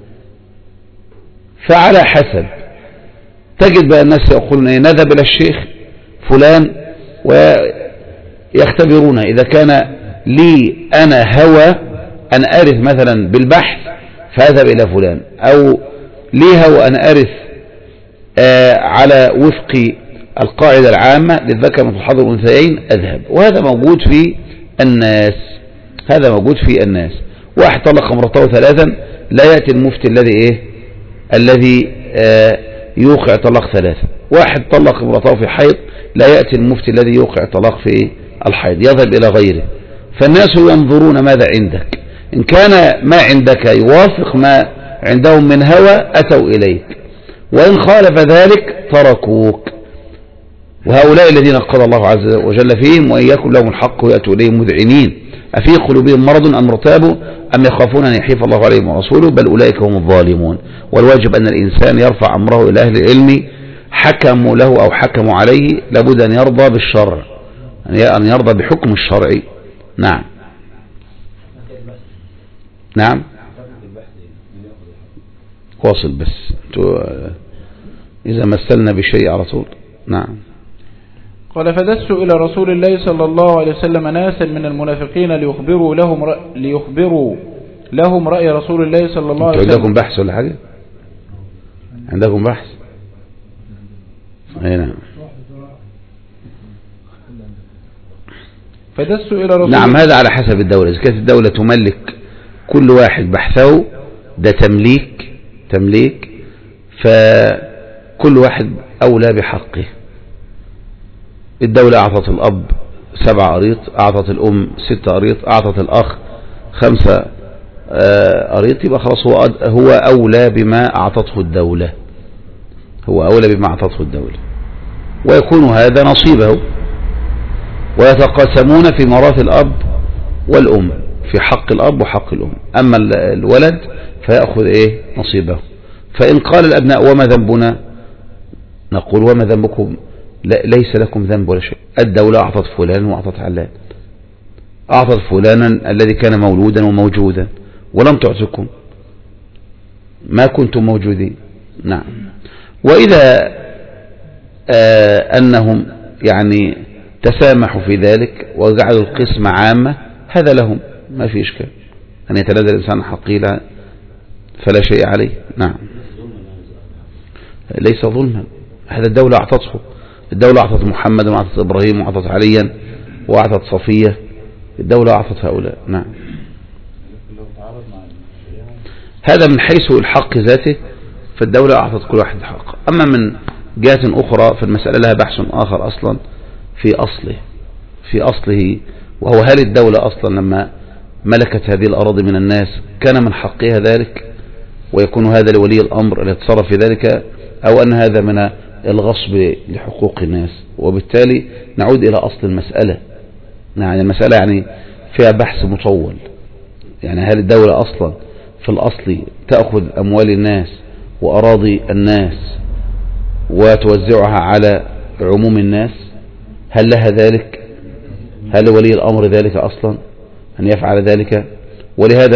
فعلى حسب. تجد بأن الناس يقولون نذهب إلى الشيخ فلان ويختبرون إذا كان لي أنا هوى أن أرث مثلا بالبحث فأذهب إلى فلان، أو لي هوى أن أرث على وفق القاعدة العامة للذكر مثل حظ الأنثيين أذهب. وهذا موجود في الناس، هذا موجود في الناس. واحد طلق امرأته 3 لا يأتي المفتي الذي يوقع طلاق 3. واحد طلق امرأته في حيض لا يأتي المفتي الذي يوقع طلاق في الحيض، يذهب إلى غيره. فالناس ينظرون ماذا عندك، إن كان ما عندك يوافق ما عندهم من هوى أتوا إليك، وإن خالف ذلك تركوك. وهؤلاء الذين قضى الله عز وجل فيهم وإن يكن لهم الحق يأتوا إليهم مذعنين أفي قلوبهم مرض أم ارتابوا أم يخافون أن يحيف الله عليهم ورسوله بل أولئك هم الظالمون. والواجب أن الإنسان يرفع أمره إلى أهل العلم، حكموا له أو حكموا عليه لابد أن يرضى بالشرع، أن يرضى بحكم الشرع. نعم نعم واصل بس إذا مثلنا بشيء على طول. نعم. قال فدسوا إلى رسول الله صلى الله عليه وسلم ناسا من المنافقين ليخبروا لهم رأي رسول الله صلى الله عليه وسلم. عندكم بحث ولا حاجة؟ عندكم بحث؟ أي نعم. فدسوا إلى رسول نعم. هذا على حسب الدولة، إذا كانت الدولة تملك كل واحد بحثه ده تمليك فكل واحد أولى بحقه. الدولة أعطت الأب 7 أريط، أعطت الأم 6 أريط، أعطت الأخ 5 أريط، يبقى خلاص هو أولى بما أعطته الدولة، هو أولى بما أعطته الدولة، ويكون هذا نصيبه. ويتقاسمون في ميراث الأب والأم في حق الأب وحق الأم. أما الولد فيأخذ نصيبه. فإن قال الأبناء وما ذنبنا، نقول وما ذنبكم، ليس لكم ذنب ولا شيء. الدولة أعطت فلان وأعطت علان، أعطت فلانا الذي كان مولودا وموجودا ولم تعطكم، ما كنتم موجودين. نعم. وإذا أنهم يعني تسامحوا في ذلك وجعلوا القسمة عامة هذا لهم، ما في إشكال أن يتنازل الإنسان حقيلة فلا شيء عليه. نعم ليس ظلما، هذا الدولة أعطته، الدولة أعطت محمد وأعطت إبراهيم وأعطت عليا وأعطت صفية، الدولة أعطت هؤلاء. نعم هذا من حيث الحق ذاته، فالدولة أعطت كل واحد حق. أما من جهة أخرى فالمسألة لها بحث آخر أصلا في أصله، وهو هل الدولة أصلا لما ملكت هذه الأراضي من الناس كان من حقها ذلك ويكون هذا لولي الأمر الذي يتصرف في ذلك، أو أن هذا من الغصب لحقوق الناس؟ وبالتالي نعود إلى أصل المسألة. يعني المسألة يعني فيها بحث مطول، يعني هل الدولة أصلا في الأصل تأخذ أموال الناس وأراضي الناس وتوزعها على عموم الناس؟ هل لها ذلك؟ هل ولي الأمر ذلك أصلا أن يفعل ذلك؟ ولهذا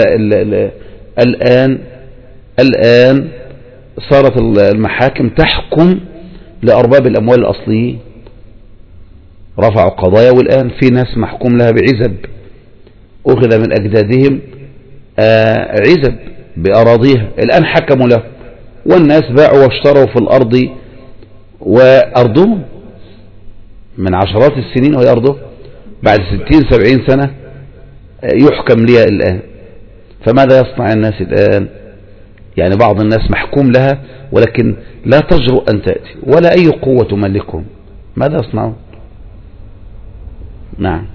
الآن صارت المحاكم تحكم لأرباب الأموال الأصليين، رفعوا قضايا والآن في ناس محكوم لها بعزب أخذ من أجدادهم عزب بأراضيها، الآن حكموا له، والناس باعوا واشتروا في الأرض وأرضهم من عشرات السنين، وهي أرضه بعد 60-70 سنة يحكم لها الآن. فماذا يصنع الناس الآن؟ يعني بعض الناس محكوم لها ولكن لا تجرؤ أن تأتي ولا أي قوة تملكهم، ماذا يصنعون؟ نعم.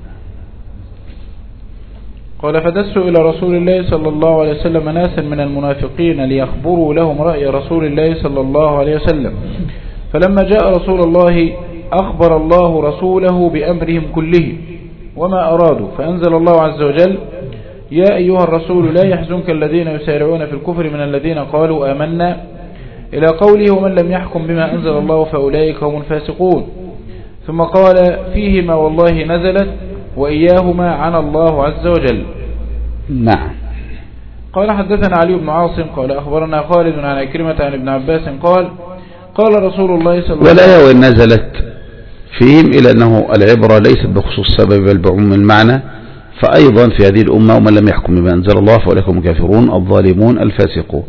قال فدسوا إلى رسول الله صلى الله عليه وسلم ناسا من المنافقين ليخبروا لهم رأي رسول الله صلى الله عليه وسلم، فلما جاء رسول الله أخبر الله رسوله بأمرهم كله وما أرادوا، فأنزل الله عز وجل: يا أيها الرسول لا يحزنك الذين يسارعون في الكفر من الذين قالوا آمنا، إلى قوله: ومن لم يحكم بما أنزل الله فأولئك هم الفاسقون. ثم قال: فيهما والله نزلت وإياهما عن الله عز وجل. نعم. قال حدثنا علي بن عاصم قال أخبرنا خالد عن عكرمة عن ابن عباس قال رسول الله صلى الله عليه وسلم: ولا وإن نزلت فيهم إلى أنه العبرة ليست بخصوص السبب بل بعموم المعنى، فأيضا في هذه الأمة: ومن لم يحكم بما أنزل الله فأولئك هم الكافرون الظالمون الفاسقون.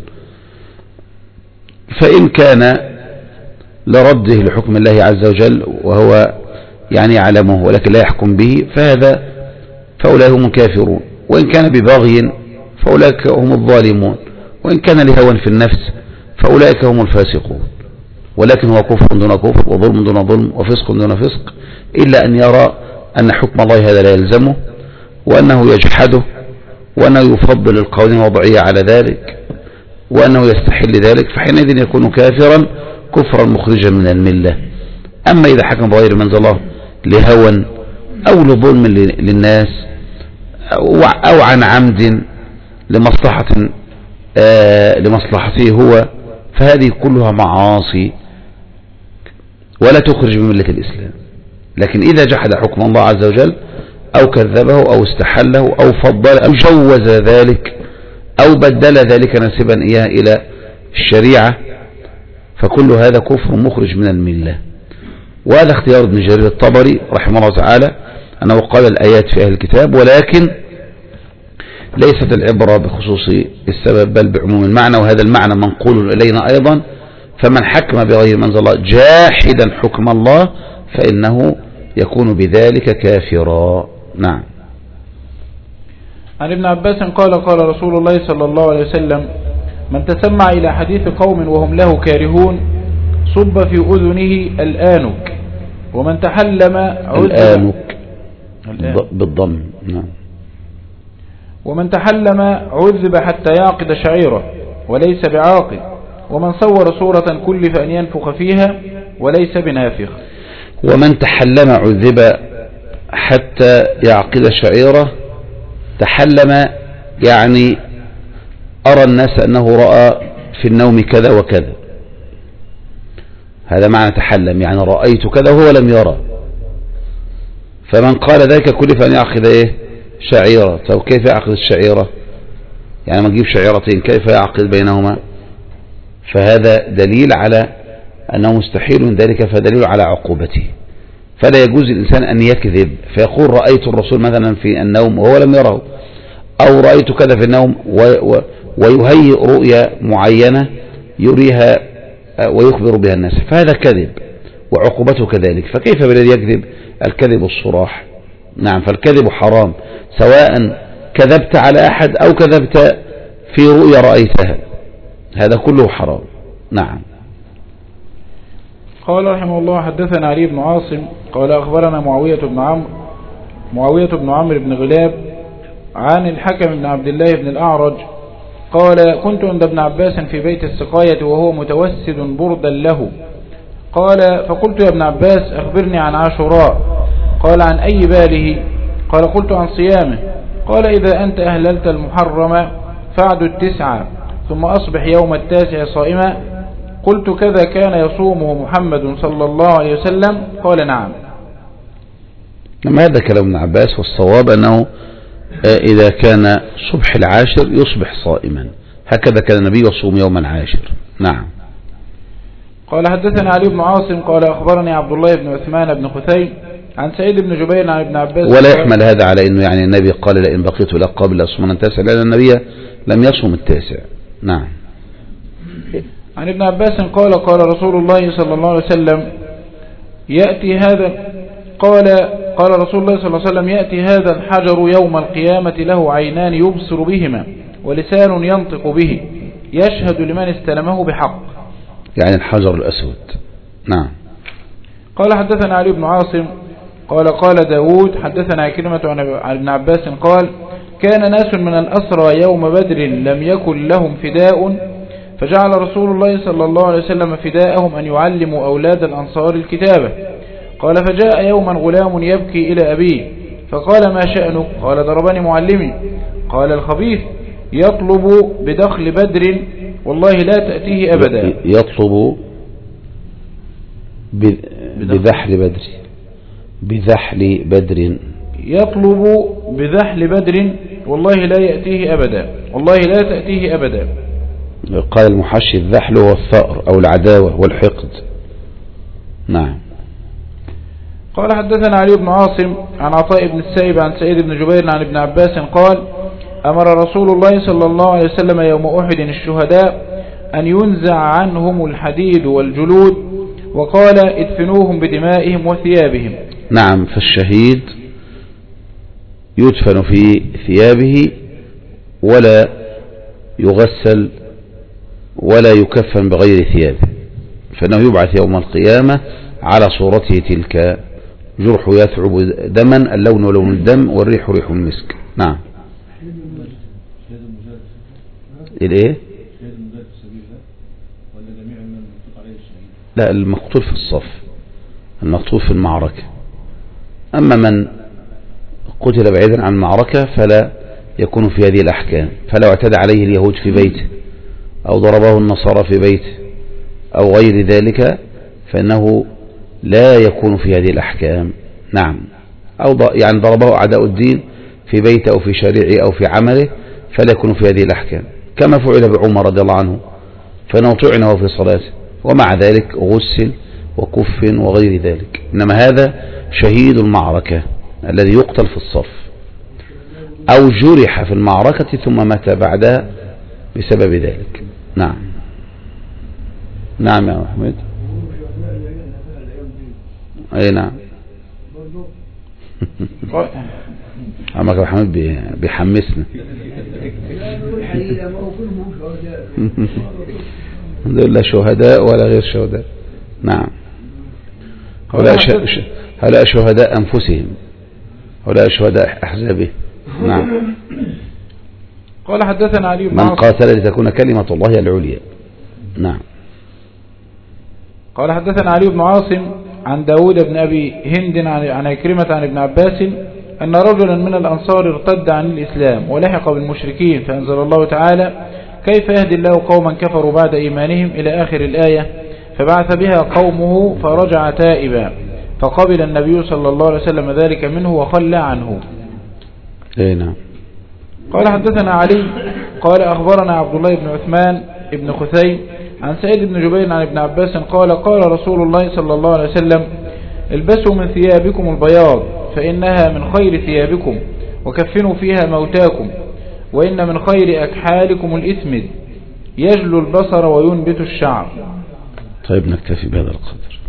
فإن كان لرده لحكم الله عز وجل وهو يعني يعلمه ولكن لا يحكم به فأولئك هم الكافرون، وإن كان ببغي فأولئك هم الظالمون، وإن كان لهوى في النفس فأولئك هم الفاسقون. ولكن هو كفر دون كفر وظلم دون ظلم وفسق دون فسق، إلا أن يرى أن حكم الله هذا لا يلزمه وأنه يجحده وأنه يفضل القوانين الوضعية على ذلك وأنه يستحل ذلك، فحينئذ يكون كافرا كفرا مخرجا من الملة. أما إذا حكم بغير ما أنزل الله لهوى أو لظلم للناس أو عن عمد لمصلحته هو، فهذه كلها معاصي ولا تخرج من ملة الإسلام. لكن إذا جحد حكم الله عز وجل أو كذبه أو استحله أو فضل أو جوز ذلك أو بدل ذلك نسبا إياه إلى الشريعة، فكل هذا كفر مخرج من الملة. وهذا اختيار ابن جرير الطبري رحمه الله تعالى، أنه قال الآيات في أهل الكتاب، ولكن ليست العبرة بخصوص السبب بل بعموم المعنى، وهذا المعنى منقول إلينا أيضا. فمن حكم بغير ما أنزل الله جاحدا حكم الله فإنه يكون بذلك كافرا. نعم. عن ابن عباس قال رسول الله صلى الله عليه وسلم: من تسمع إلى حديث قوم وهم له كارهون صب في أذنه الآنك، ومن تحلم الآنك بالضم. نعم. ومن تحلم عذب حتى يعقد شعيرة وليس بعاقد، ومن صور صورة كلف أن ينفخ فيها وليس بنافخ. ومن تحلم عذب حتى يعقد شعيرة، تحلم يعني أرى الناس أنه رأى في النوم كذا وكذا، هذا معنى تحلم، يعني رأيت كذا وهو لم يرى. فمن قال ذلك كلف أن يعقد شعيرة. طب كيف يعقد الشعيرة؟ يعني ما نجيب شعيرتين كيف يعقد بينهما؟ فهذا دليل على أنه مستحيل من ذلك، فدليل على عقوبته. فلا يجوز الإنسان أن يكذب فيقول رأيت الرسول مثلا في النوم وهو لم يره، أو رأيت كذا في النوم ويهيئ رؤية معينة يريها ويخبر بها الناس، فهذا كذب وعقوبته كذلك. فكيف بالذي يكذب؟ الكذب الصراح. نعم، فالكذب حرام، سواء كذبت على أحد أو كذبت في رؤيا رأيتها، هذا كله حرام. نعم. قال رحمه الله حدثنا علي بن عاصم قال أخبرنا معاوية بن عمرو بن غلاب عن الحكم بن عبد الله بن الأعرج قال كنت عند ابن عباس في بيت السقاية وهو متوسد بردا له، قال فقلت يا ابن عباس أخبرني عن عاشوراء، قال عن أي باله؟ قال قلت عن صيامه، قال إذا أنت أهللت المحرم فاعد 9 ثم أصبح يوم 9 صائما، قلت كذا كان يصومه محمد صلى الله عليه وسلم، قال نعم. لما هذا كلام ابن عباس، والصواب أنه إذا كان صبح العاشر يصبح صائما، هكذا كان النبي يصوم يوم العاشر. نعم. قال حدثنا علي بن عاصم قال أخبرني عبد الله بن عثمان بن خثيم عن سعيد بن جبير عن ابن عباس. ولا يحمل هذا على أنه يعني النبي قال لئن بقيت لك قبل أصومن 9، لأن النبي لم يصوم 9. نعم. عن ابن عباس قال قال رسول الله صلى الله عليه وسلم يأتي هذا قال رسول الله صلى الله عليه وسلم يأتي هذا الحجر يوم القيامة له عينان يبصر بهما ولسان ينطق به يشهد لمن استلمه بحق، يعني الحجر الأسود. نعم. قال حدثنا علي بن عاصم قال داود حدثنا عكرمة عن ابن عباس قال كان ناس من الأسرى يوم بدر لم يكن لهم فداء، فجعل رسول الله صلى الله عليه وسلم فداءهم أن يعلموا أولاد الأنصار الكتابة، قال فجاء يوما غلام يبكي إلى أبيه فقال ما شأنك؟ قال ضربني معلمي. قال الخبيث يطلب بدخل بدر والله لا تأتيه أبدا. يطلب بذحل بدر، بذحل بدر، يطلب بذحل بدر والله لا يأتيه أبدا، والله لا تأتيه أبدا. قال المحشي الذحل هو الثأر أو العداوة والحقد. نعم. قال حدثنا علي بن عاصم عن عطاء بن السائب عن سعيد بن جبير عن ابن عباس قال أمر رسول الله صلى الله عليه وسلم يوم أحد الشهداء أن ينزع عنهم الحديد والجلود، وقال ادفنوهم بدمائهم وثيابهم. نعم، فالشهيد يدفن في ثيابه ولا يغسل ولا يكفن بغير ثيابه، فإنه يبعث يوم القيامة على صورته تلك، جرح يثعب دما، اللون لون الدم والريح ريح المسك. نعم. الايه؟ لا، المقتول في الصف، المقتول في المعركة. أما من قتل بعيدا عن المعركة فلا يكون في هذه الأحكام، فلو اعتدى عليه اليهود في بيته أو ضربه النصارى في بيته أو غير ذلك فإنه لا يكون في هذه الأحكام. نعم. أو يعني ضربه أعداء الدين في بيته أو في شارعه أو في عمله فلا يكون في هذه الأحكام، كما فعل بعمر رضي الله عنه فإنه طعن وهو في صلاته ومع ذلك غسل وكف وغير ذلك. إنما هذا شهيد المعركة الذي يقتل في الصف أو جرح في المعركة ثم مات بعدها بسبب ذلك. نعم. نعم يا محمد. أي نعم. عمك يا محمد بيحمسنا. لا شهداء ولا غير شهداء. نعم. هؤلاء شهداء أنفسهم، هؤلاء شهداء أحزابهم. نعم. قال حدثنا علي بن من قاتل لتكون كلمة الله العليا. نعم. قال حدثنا علي بن عاصم عن داود بن أبي هند عن عكرمة عن ابن عباس أن رجلا من الأنصار ارتد عن الإسلام ولحق بالمشركين، فأنزل الله تعالى كيف يهدي الله قوما كفروا بعد إيمانهم إلى آخر الآية، فبعث بها قومه فرجع تائبا، فقبل النبي صلى الله عليه وسلم ذلك منه وخلى عنه. نعم. قال حدثنا علي قال أخبرنا عبد الله بن عثمان بن خثيم عن سعيد بن جبير عن ابن عباس قال رسول الله صلى الله عليه وسلم البسوا من ثيابكم البياض فإنها من خير ثيابكم وكفنوا فيها موتاكم، وإن من خير أكحالكم الإثمد يجلو البصر وينبت الشعر. طيب نكتفي بهذا القدر.